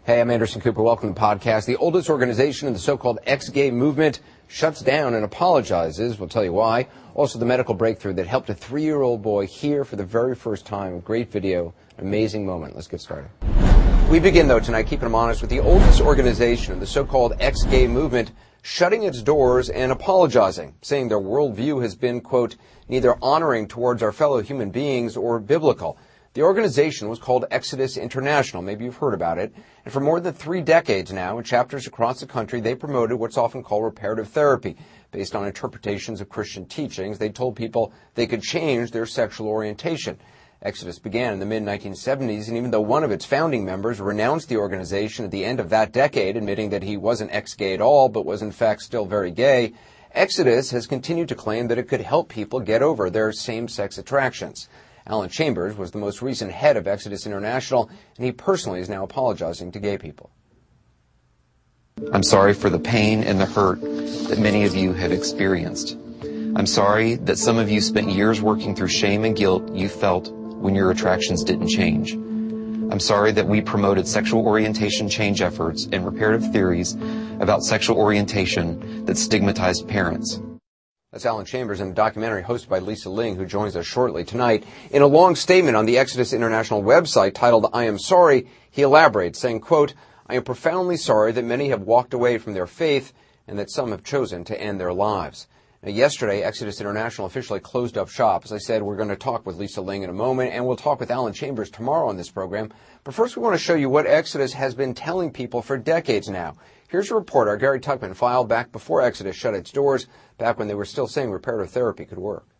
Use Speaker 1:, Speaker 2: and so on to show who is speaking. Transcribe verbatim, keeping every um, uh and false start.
Speaker 1: Hey, I'm Anderson Cooper. Welcome to the podcast. The oldest organization in the so-called ex-gay movement shuts down and apologizes. We'll tell you why. Also, the medical breakthrough that helped a three-year-old boy hear for the very first time. A great video, an amazing moment. Let's get started. We begin, though, tonight, keeping them honest, with the oldest organization in the so-called ex-gay movement shutting its doors and apologizing, saying their worldview has been, quote, neither honoring towards our fellow human beings or biblical. The organization was called Exodus International. Maybe you've heard about it. And for more than three decades now, in chapters across the country, they promoted what's often called reparative therapy. Based on interpretations of Christian teachings, they told people they could change their sexual orientation. Exodus began in the mid nineteen seventies, and even though one of its founding members renounced the organization at the end of that decade, admitting that he wasn't ex-gay at all, but was in fact still very gay, Exodus has continued to claim that it could help people get over their same-sex attractions. Alan Chambers was the most recent head of Exodus International, and he personally is now apologizing to gay people.
Speaker 2: I'm sorry for the pain and the hurt that many of you have experienced. I'm sorry that some of you spent years working through shame and guilt you felt when your attractions didn't change. I'm sorry that we promoted sexual orientation change efforts and reparative theories about sexual orientation that stigmatized parents.
Speaker 1: That's Alan Chambers in a documentary hosted by Lisa Ling, who joins us shortly tonight. In a long statement on the Exodus International website titled, I Am Sorry, he elaborates, saying, quote, I am profoundly sorry that many have walked away from their faith and that some have chosen to end their lives. Now, yesterday, Exodus International officially closed up shop. As I said, we're going to talk with Lisa Ling in a moment, and we'll talk with Alan Chambers tomorrow on this program. But first, we want to show you what Exodus has been telling people for decades now. Here's a report our Gary Tuckman filed back before Exodus shut its doors, back when they were still saying reparative therapy could work.